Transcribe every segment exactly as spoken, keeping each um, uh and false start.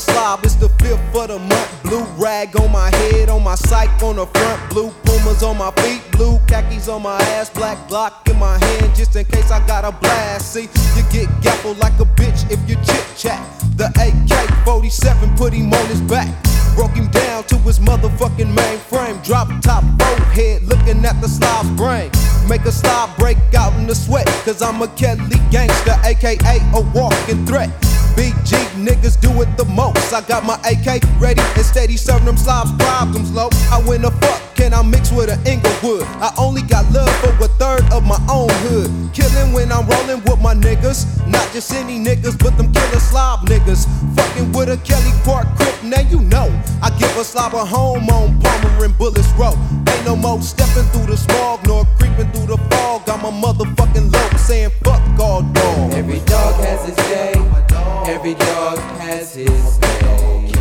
slob, it's the fifth of the month. Blue rag on my head, on my psych on the front. Blue Pumas on my feet, blue khakis on my ass. Black Glock in my hand, just in case I got a blast. See, you get gaffled like a bitch if you chit-chat. The A K forty-seven put him on his back. Broke him down to his motherfucking mainframe. Drop top forehead, looking at the slob's brain. Make a slob break out in the sweat, cause I'm a Kelly gangster, aka a walking threat. B G niggas do it the most. I got my A K ready and steady, serving them slobs problems low. I win a fuck, can I mix with an Inglewood? I only got love for a third of my own hood. Killing when I'm rolling with my niggas. Not just any niggas, but them killer slob niggas. Fucking with a Kelly Park Crip, now you know I give a slob a home on Palmer and Bullets Row. Ain't no more stepping through the smog, nor creeping through the fog. I'm a motherfucking low, saying fuck all dog. Every dog has his day. Every dog has his day.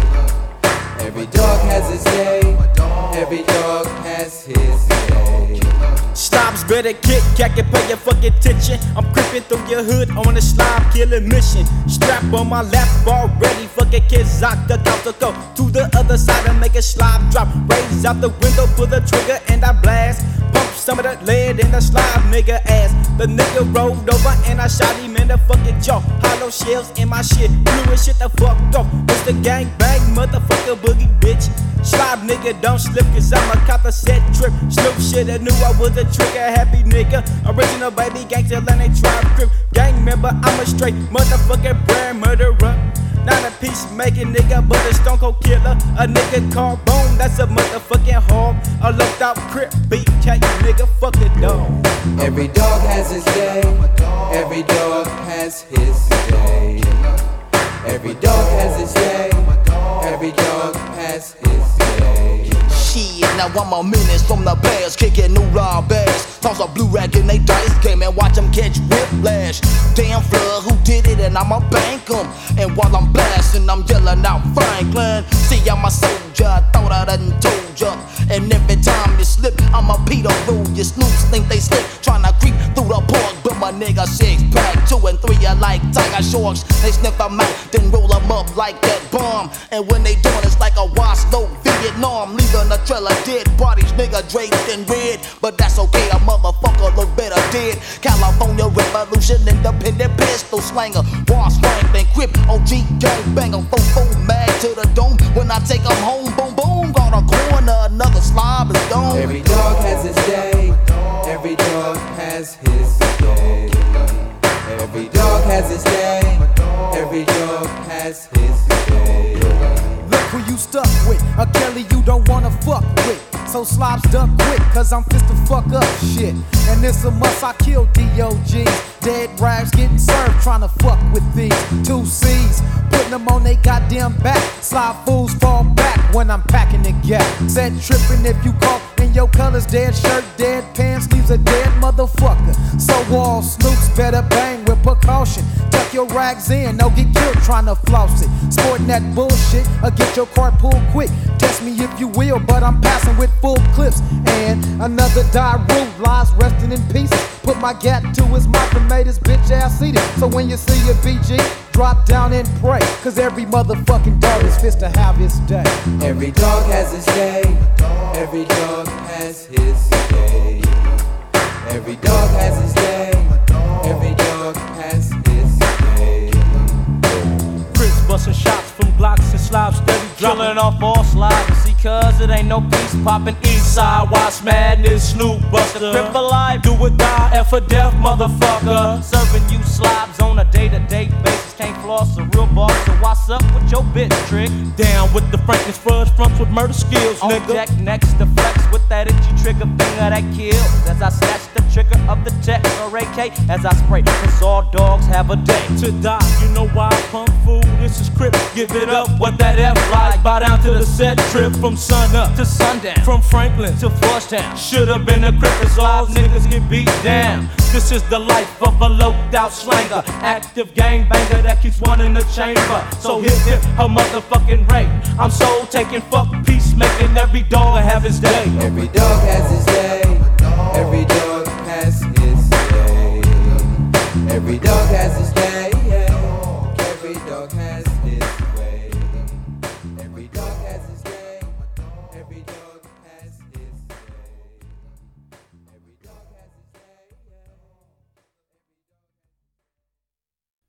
Every dog has his day. Every dog has his day. Slobs better kick, cat can pay your fucking attention. I'm creeping through your hood on a slob killing mission. Strap on my lap, already fucking kids out the out to go to the other side and make a slob drop. Raise out the window, pull the trigger and I blast. Pump some of that lead in the slob nigga ass. The nigga rolled over and I shot him in the fucking jaw. Hollow shells in my shit, blew his shit the fuck off. It's the gang bang, motherfucker boogie bitch. Slob nigga don't slip, cause I'm a cop a set trip. Snoop shit, I knew I was a trigger happy nigga. Original baby gangster, Atlantic tribe crib. Gang member, I'm a straight motherfucking brand murderer. Not a peacemaking nigga, but a stone cold killer. A nigga called Bone, that's a motherfucking hog. A looked out crip, B K nigga, fuck a dog. Every dog has his day. Every dog has his day. Every dog has his day. Every dog has his day. Shit, now I'm a menace from the past, kicking new raw bass. Toss a blue rag in they dice game and watch them catch whiplash. Damn flood, who did it? And I'ma bank 'em. And while I'm blasting, I'm yelling out Franklin. See, I'm a soldier, I thought I done told ya. And every time you slip, I'ma Peter rule. Your snoops think they slip, tryna creep through the pork. But my nigga six pack, two and three are like tiger sharks. They sniff them out, then roll 'em up like that bomb. And when they doing it's like a wash low Vietnam, leaving a trail of dead bodies, nigga draped in red. But that's okay, a motherfucker look better dead. California Revolution, independent pistol slanger. Boss Franklin, Crip, O G gang banger. Four four mag to the dome. When I take 'em home, boom boom, got a corner, another slob is gone. Every dog has his day. Every dog has his day. Every dog has his day. Every dog has his day. Look who you stuck with, a Kelly you don't wanna fuck with. So slobs duck quick, cause I'm fit to fuck up shit. And it's a must, I kill D O Gs. Dead rags getting served, tryna fuck with these two C's. Putting them on they goddamn back. Slob fools fall back when I'm packing the gap. Said tripping if you caught in your colors, dead shirt, dead pants, leaves a dead motherfucker. So all snoops better bang with precaution. Tuck your rags in, no get killed tryna floss it. Sporting that bullshit, or get your car pulled quick. Test me if you will, but I'm passing with full clips. And another Daru lies resting in pieces. Put my gat to his mouth and made his bitch ass seated. So when you see your B G, drop down and pray, cause every motherfucking dog is fit to have his day. Every dog has his day. Every dog has his day. Every dog has his day. Every dog has his day. Chris busting shots from Glocks and slobs, steady drilling off all slobs. See, cuz it ain't no peace poppin' east side. Watch madness, Snoop Buster. Crip for life, do or die, F for death, motherfucker. Serving you slobs on a day-to-day basis. Can't floss a real boss, so what's up with your bitch trick? Down with the Franklin Fudge fronts with murder skills, nigga. On deck next to flex with that itchy trigger finger that kills. As I snatch the trigger of the tech or A K as I spray, cause all dogs have a day to die. You know why, punk fool? This is Crip. Give it up, what that F like. Bow down to the set trip from sun up to sundown. From Franklin to Flushtown. Should've been a Crip, cause all niggas get beat down. This is the life of a loped out slanger. Active gang banger that keeps one in the chamber. So hit hit her motherfucking rate. I'm soul taking, fuck peacemaking. Every dog will have his day. Every dog has his day. Every dog